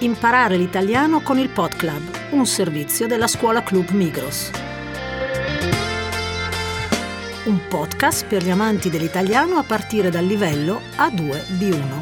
Imparare l'italiano con il PodClub, un servizio della Scuola Club Migros. Un podcast per gli amanti dell'italiano a partire dal livello A2 B1.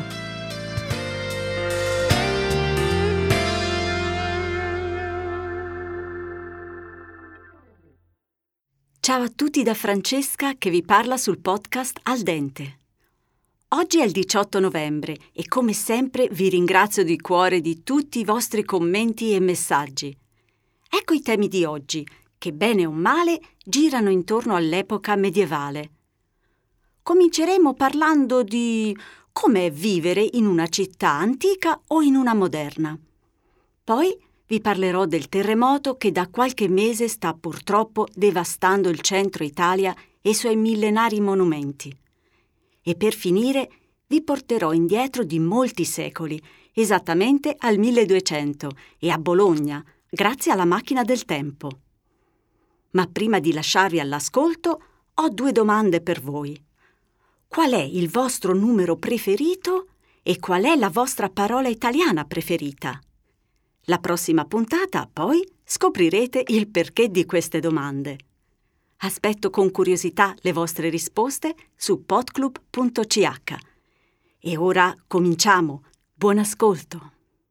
Ciao a tutti da Francesca che vi parla sul podcast Al Dente. Oggi è il 18 novembre e come sempre vi ringrazio di cuore di tutti i vostri commenti e messaggi. Ecco i temi di oggi, che bene o male girano intorno all'epoca medievale. Cominceremo parlando di com'è vivere in una città antica o in una moderna. Poi vi parlerò del terremoto che da qualche mese sta purtroppo devastando il centro Italia e i suoi millenari monumenti. E per finire vi porterò indietro di molti secoli, esattamente al 1200 e a Bologna, grazie alla macchina del tempo. Ma prima di lasciarvi all'ascolto, ho 2 domande per voi. Qual è il vostro numero preferito e qual è la vostra parola italiana preferita? La prossima puntata, poi, scoprirete il perché di queste domande. Aspetto con curiosità le vostre risposte su podclub.ch. E ora cominciamo. Buon ascolto!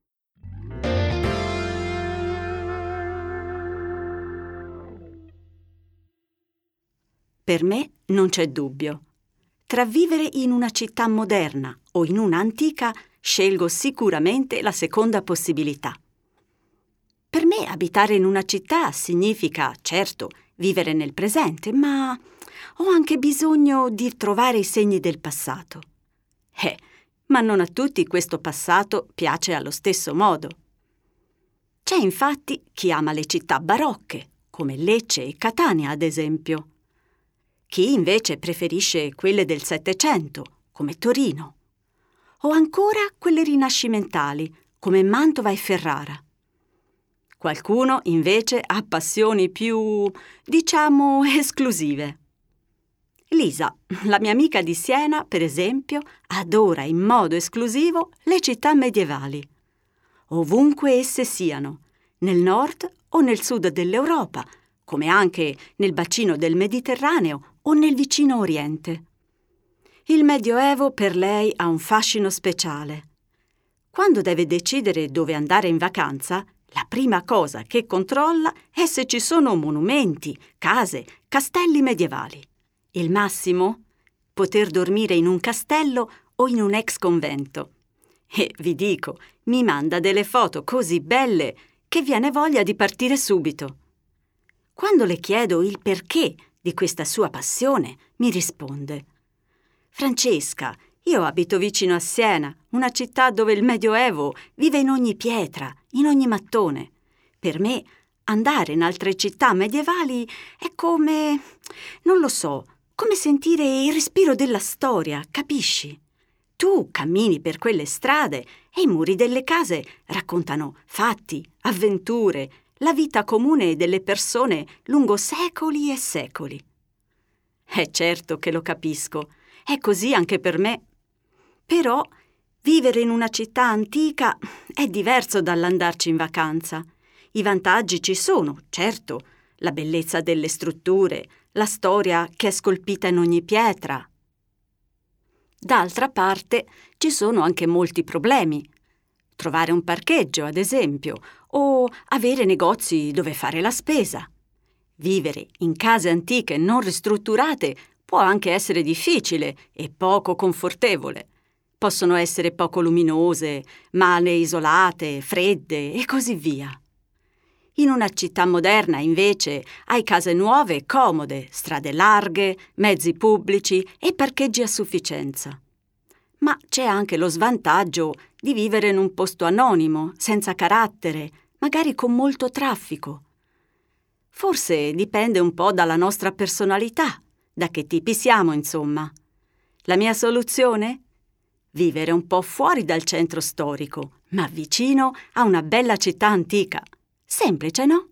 Per me non c'è dubbio. Tra vivere in una città moderna o in una antica, scelgo sicuramente la seconda possibilità. Per me abitare in una città significa, certo, vivere nel presente, ma ho anche bisogno di trovare i segni del passato. Ma non a tutti questo passato piace allo stesso modo. C'è infatti chi ama le città barocche, come Lecce e Catania ad esempio. Chi invece preferisce quelle del Settecento, come Torino. O ancora quelle rinascimentali, come Mantova e Ferrara. Qualcuno invece ha passioni più, diciamo, esclusive. Lisa, la mia amica di Siena, per esempio, adora in modo esclusivo le città medievali. Ovunque esse siano, nel nord o nel sud dell'Europa, come anche nel bacino del Mediterraneo o nel vicino Oriente. Il Medioevo per lei ha un fascino speciale. Quando deve decidere dove andare in vacanza, la prima cosa che controlla è se ci sono monumenti, case, castelli medievali. Il massimo? Poter dormire in un castello o in un ex convento. E vi dico, mi manda delle foto così belle che viene voglia di partire subito. Quando le chiedo il perché di questa sua passione, mi risponde: Francesca, io abito vicino a Siena, una città dove il Medioevo vive in ogni pietra, in ogni mattone. Per me, andare in altre città medievali è come, non lo so, come sentire il respiro della storia, capisci? Tu cammini per quelle strade e i muri delle case raccontano fatti, avventure, la vita comune delle persone lungo secoli e secoli. È certo che lo capisco, è così anche per me. Però vivere in una città antica è diverso dall'andarci in vacanza. I vantaggi ci sono, certo, la bellezza delle strutture, la storia che è scolpita in ogni pietra. D'altra parte ci sono anche molti problemi. Trovare un parcheggio, ad esempio, o avere negozi dove fare la spesa. Vivere in case antiche non ristrutturate può anche essere difficile e poco confortevole. Possono essere poco luminose, male isolate, fredde e così via. In una città moderna, invece, hai case nuove e comode, strade larghe, mezzi pubblici e parcheggi a sufficienza. Ma c'è anche lo svantaggio di vivere in un posto anonimo, senza carattere, magari con molto traffico. Forse dipende un po' dalla nostra personalità, da che tipi siamo, insomma. La mia soluzione? Vivere un po' fuori dal centro storico, ma vicino a una bella città antica. Semplice, no?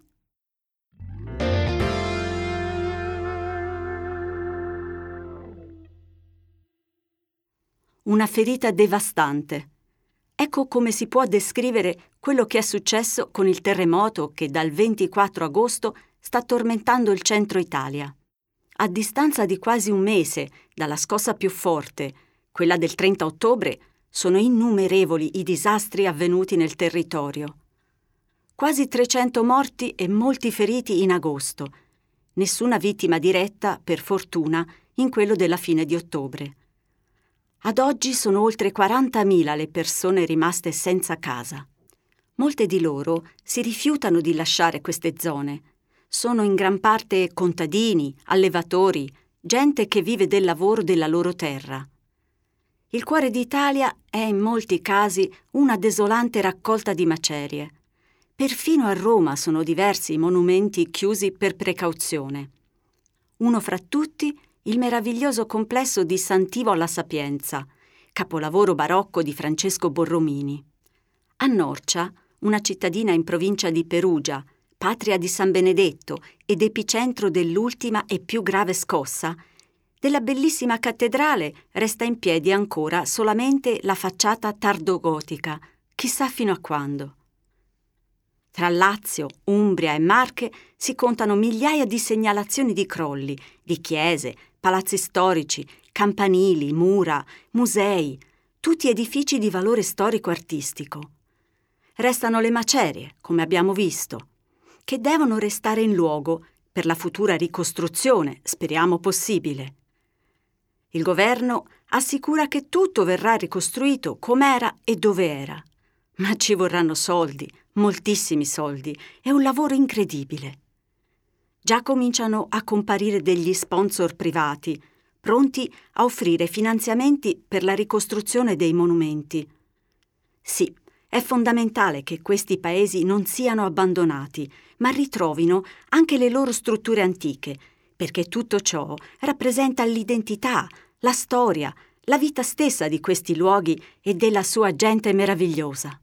Una ferita devastante. Ecco come si può descrivere quello che è successo con il terremoto che dal 24 agosto sta tormentando il centro Italia. A distanza di quasi un mese dalla scossa più forte, quella del 30 ottobre, sono innumerevoli i disastri avvenuti nel territorio. Quasi 300 morti e molti feriti in agosto. Nessuna vittima diretta, per fortuna, in quello della fine di ottobre. Ad oggi sono oltre 40.000 le persone rimaste senza casa. Molte di loro si rifiutano di lasciare queste zone. Sono in gran parte contadini, allevatori, gente che vive del lavoro della loro terra. Il cuore d'Italia è in molti casi una desolante raccolta di macerie. Perfino a Roma sono diversi i monumenti chiusi per precauzione. Uno fra tutti, il meraviglioso complesso di Sant'Ivo alla Sapienza, capolavoro barocco di Francesco Borromini. A Norcia, una cittadina in provincia di Perugia, patria di San Benedetto ed epicentro dell'ultima e più grave scossa, della bellissima cattedrale resta in piedi ancora solamente la facciata tardogotica, chissà fino a quando. Tra Lazio, Umbria e Marche si contano migliaia di segnalazioni di crolli, di chiese, palazzi storici, campanili, mura, musei, tutti edifici di valore storico-artistico. Restano le macerie, come abbiamo visto, che devono restare in luogo per la futura ricostruzione, speriamo possibile. Il governo assicura che tutto verrà ricostruito com'era e dove era, ma ci vorranno soldi, moltissimi soldi, e un lavoro incredibile. Già cominciano a comparire degli sponsor privati, pronti a offrire finanziamenti per la ricostruzione dei monumenti. Sì, è fondamentale che questi paesi non siano abbandonati, ma ritrovino anche le loro strutture antiche, perché tutto ciò rappresenta l'identità, la storia, la vita stessa di questi luoghi e della sua gente meravigliosa.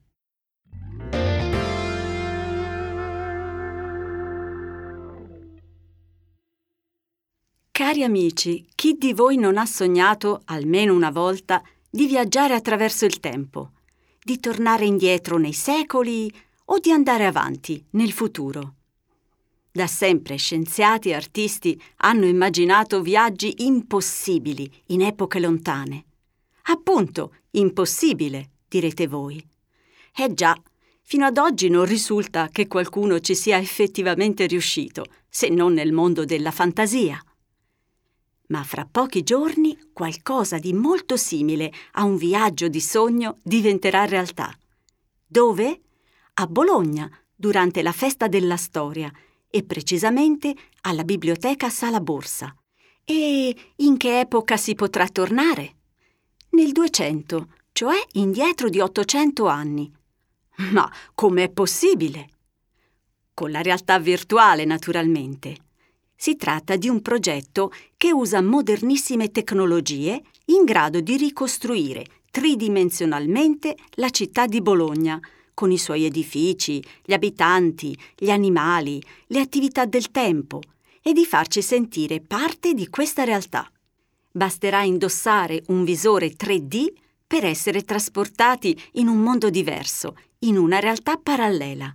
Cari amici, chi di voi non ha sognato, almeno una volta, di viaggiare attraverso il tempo, di tornare indietro nei secoli o di andare avanti nel futuro? Da sempre scienziati e artisti hanno immaginato viaggi impossibili in epoche lontane. Appunto, impossibile, direte voi. Già, fino ad oggi non risulta che qualcuno ci sia effettivamente riuscito, se non nel mondo della fantasia. Ma fra pochi giorni qualcosa di molto simile a un viaggio di sogno diventerà realtà. Dove? A Bologna, durante la Festa della Storia, e precisamente alla Biblioteca Sala Borsa. E in che epoca si potrà tornare? Nel 200, cioè indietro di 800 anni. Ma com'è possibile? Con la realtà virtuale, naturalmente. Si tratta di un progetto che usa modernissime tecnologie in grado di ricostruire tridimensionalmente la città di Bologna, con i suoi edifici, gli abitanti, gli animali, le attività del tempo, e di farci sentire parte di questa realtà. Basterà indossare un visore 3D per essere trasportati in un mondo diverso, in una realtà parallela.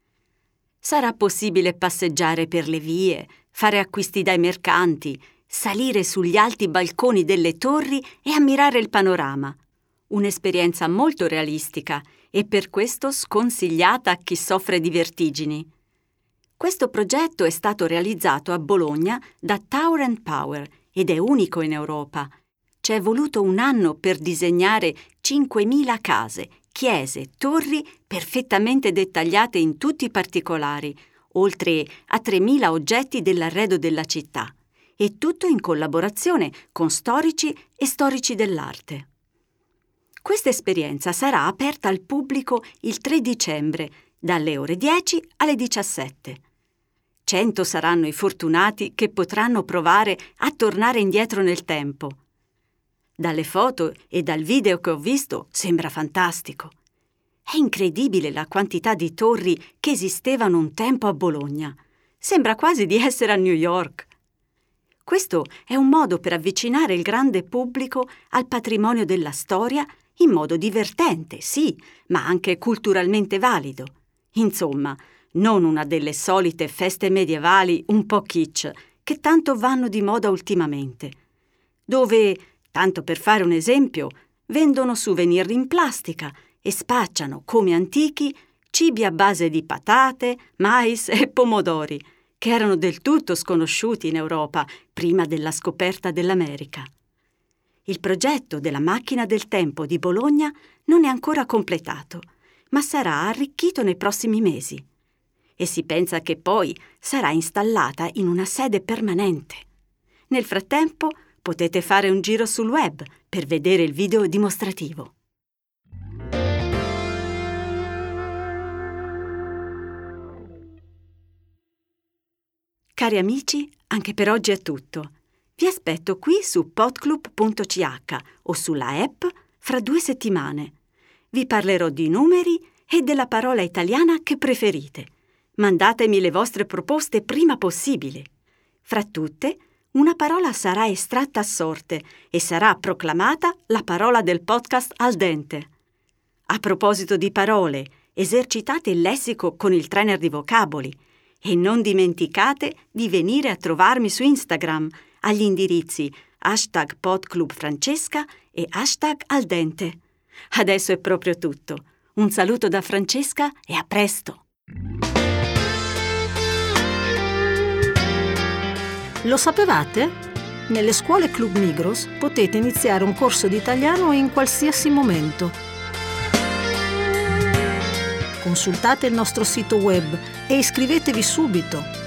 Sarà possibile passeggiare per le vie, fare acquisti dai mercanti, salire sugli alti balconi delle torri e ammirare il panorama. Un'esperienza molto realistica e per questo sconsigliata a chi soffre di vertigini. Questo progetto è stato realizzato a Bologna da Tower & Power ed è unico in Europa. Ci è voluto un anno per disegnare 5.000 case, chiese, torri perfettamente dettagliate in tutti i particolari, oltre a 3.000 oggetti dell'arredo della città, e tutto in collaborazione con storici e storici dell'arte. Questa esperienza sarà aperta al pubblico il 3 dicembre, dalle ore 10 alle 17. 100 saranno i fortunati che potranno provare a tornare indietro nel tempo. Dalle foto e dal video che ho visto sembra fantastico. È incredibile la quantità di torri che esistevano un tempo a Bologna. Sembra quasi di essere a New York. Questo è un modo per avvicinare il grande pubblico al patrimonio della storia in modo divertente, sì, ma anche culturalmente valido. Insomma, non una delle solite feste medievali un po' kitsch che tanto vanno di moda ultimamente, dove, tanto per fare un esempio, vendono souvenir in plastica e spacciano, come antichi, cibi a base di patate, mais e pomodori, che erano del tutto sconosciuti in Europa prima della scoperta dell'America. Il progetto della macchina del tempo di Bologna non è ancora completato, ma sarà arricchito nei prossimi mesi. E si pensa che poi sarà installata in una sede permanente. Nel frattempo potete fare un giro sul web per vedere il video dimostrativo. Cari amici, anche per oggi è tutto. Vi aspetto qui su podclub.ch o sulla app fra 2 settimane. Vi parlerò di numeri e della parola italiana che preferite. Mandatemi le vostre proposte prima possibile. Fra tutte, una parola sarà estratta a sorte e sarà proclamata la parola del podcast al dente. A proposito di parole, esercitate il lessico con il trainer di vocaboli e non dimenticate di venire a trovarmi su Instagram agli indirizzi #podclubfrancesca e #aldente. Adesso è proprio tutto. Un saluto da Francesca e a presto! Lo sapevate? Nelle scuole Club Migros potete iniziare un corso di italiano in qualsiasi momento. Consultate il nostro sito web e iscrivetevi subito.